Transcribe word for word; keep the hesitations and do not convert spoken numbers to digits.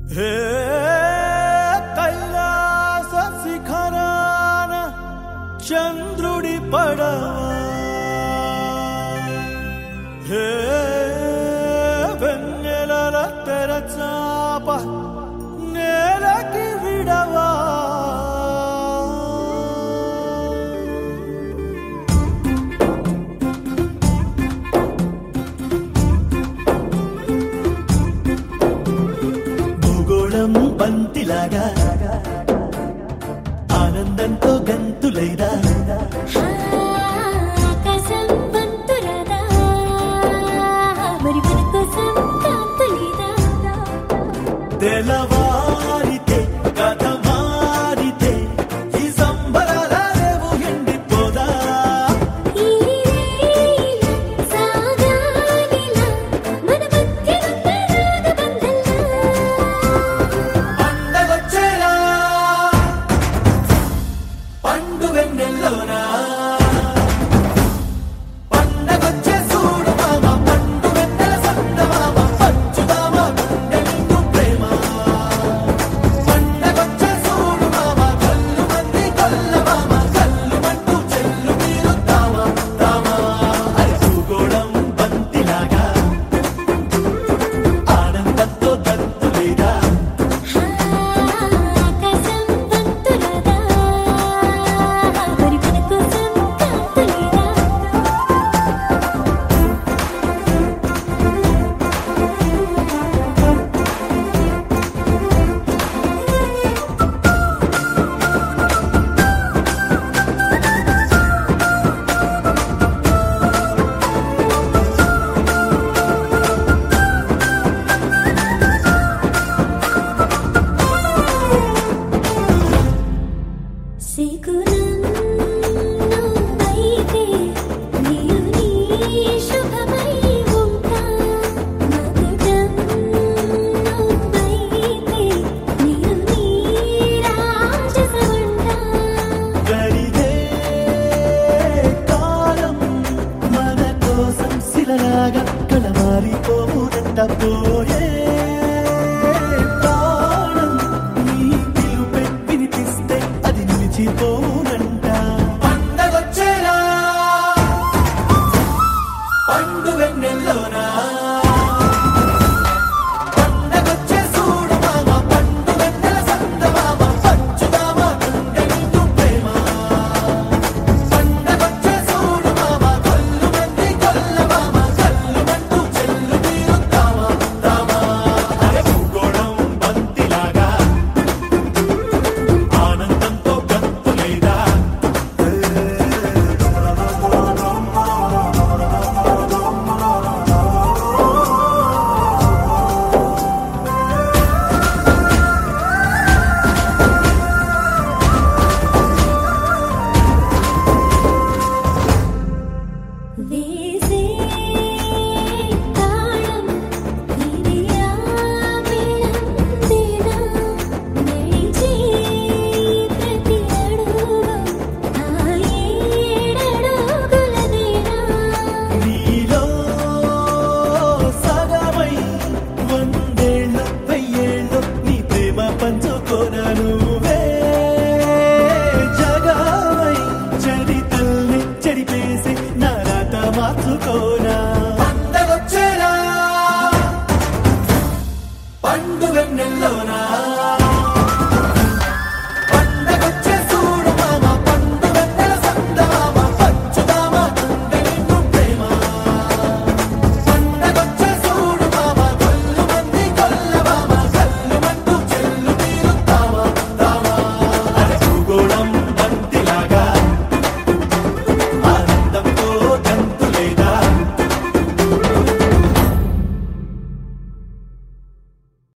హే కైలాస శిఖరాన చంద్రుడి పడవ హే వెన్నెలల తెరచాప నేలకి విడవా బంతిలాగా ఆనందంతో గంతులైదా ఆకాశం బంతులదా మరి మన కోసం కాంతులేదా తెలవారితే కథ మారితే ఈ సంబరాల రేవు ఎండిపోదా ఈ రైలు సాగాలిలా మన మధ్య ఉన్న రాగబంధంలా పండు వెన్నెల్లోనా పండగొచ్చే చూడు మామ పండు వెన్నెల సంద మామ పంచుదామ గుండె నిండు ప్రేమ పండగొచ్చే చూడు మామ కల్లు మంది కొల్ల మామ కల్లు మంటూ చెల్లు మీరుద్దామా దామా అరే భూగోళం బంతిలాగా ఆనందంతో గంతులేదా ఆకాశం బంతులదా మరి మన కోసం కాంతులేదా శకునైతే నీవు నీ శుభమై ఉంటా మకుటమైతే నీవు నీ రాజసవంటా గడిగే కాలం మన కోసం శిలలాగా కలమారిపోవునంట పోయే ప్రాణం నీ పిలుపే వినిపిస్తే అది నిలిచిపోవునంట పండగొచ్చేలా పండు వెన్నెల్లోనా పండగొచ్చే చూడు మామ పండు వెన్నెల సంద మామ పంచుదామ గుండె నిండు ప్రేమ పండగొచ్చే చూడు మామ కల్లు మంది కొల్ల మామ కల్లు మంటూ చెల్లు మీరుద్దామా దామా అరే భూగోళం బంతిలాగా ఆనందంతో గంతులేదా వేసే తాళం ఇదియా విలందేనా నడిచే ప్రతి అడుగు ఆ ఏడడుగులదేనా నీలో సగమై వందేళ్ళు వెయ్యేళ్ళు నీ ప్రేమ పంచుకోనా నువ్వే జగమై చరితల్ని చెరిపేసి నా రాత మార్చుకోనా పండగొచ్చేలా పండు వెన్నెల్లోనా